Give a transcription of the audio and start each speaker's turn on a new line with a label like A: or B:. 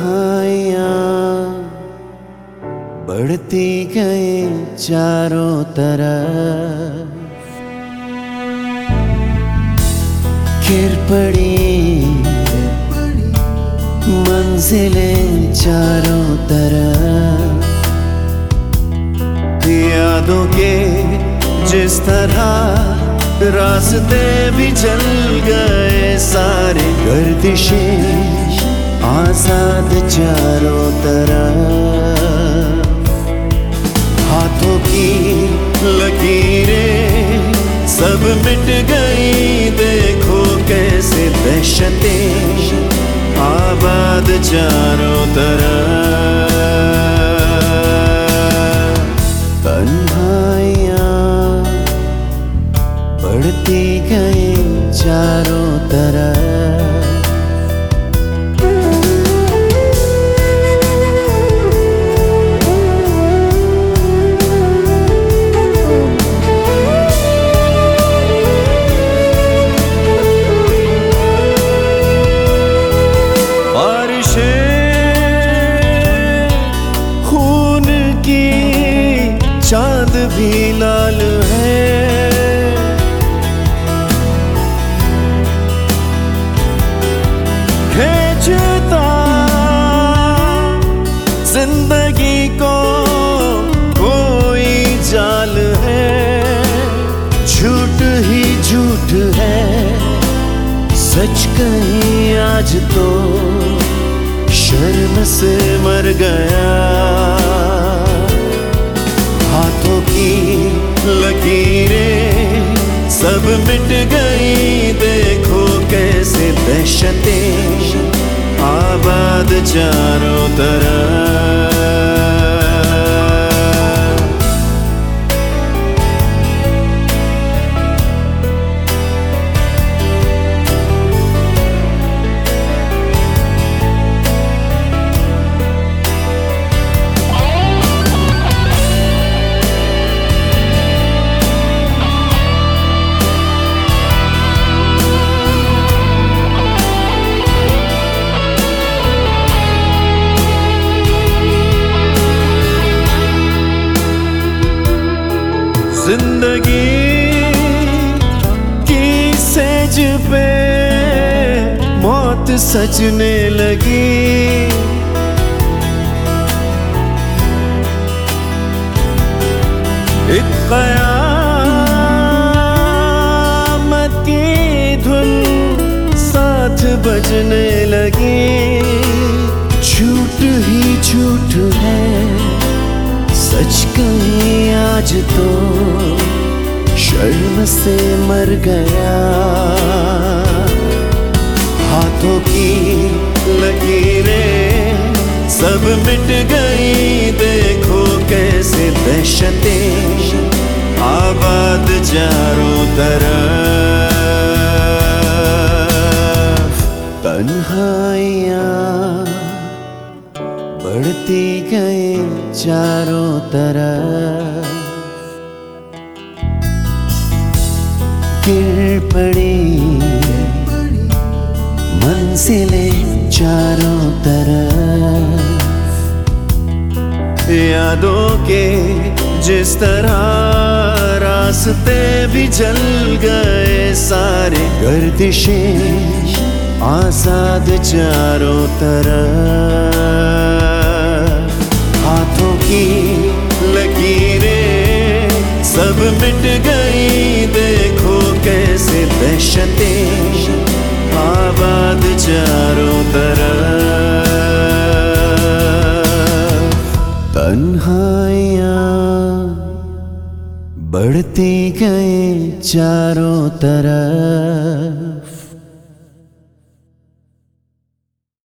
A: तन्हाइयाँ बढ़ती गए चारों तरफ, गिर पड़ी मंजिलें चारों तरफ। यादों के जिस तरह रास्ते भी जल गए सारे, गर्दिशें आजाद चारों तरफ। हाथों की लकीरें सब मिट गई, देखो कैसे दहशतें आबाद चारों तरफ। तन्हाइयाँ बढ़ती गई चारों तरफ। खून की चांद भी लाल है, खींचता जिंदगी को कोई जाल है। झूठ ही झूठ है, सच कहीं आज तो शर्म से मर गया। हाथों की लकीरें सब मिट गई, देखो कैसे दहशतें आबाद चारों तरफ। जिंदगी की सेज पे मौत सजने लगी। एक क़यामत की धुन साथ बजने लगी। झूठ ही झूठ है, सच कहीं आज तो शर्म से मर गया। हाथों की लकीरें सब मिट गई, देखो कैसे दहशतें आबाद चारों तरफ। तन्हाइयाँ बढ़ती गई चारों तरफ, गिर पड़ी मंजिलें चारों तरफ। यादों के जिस तरह रास्ते भी जल गए सारे, गर्दिशें आजाद चारों तरफ। हाथों की लकीरें सब मिट गई, देखो कैसे दहशतें आबाद चारों तरफ। तन्हाइयाँ बढ़ती गई चारों तरफ।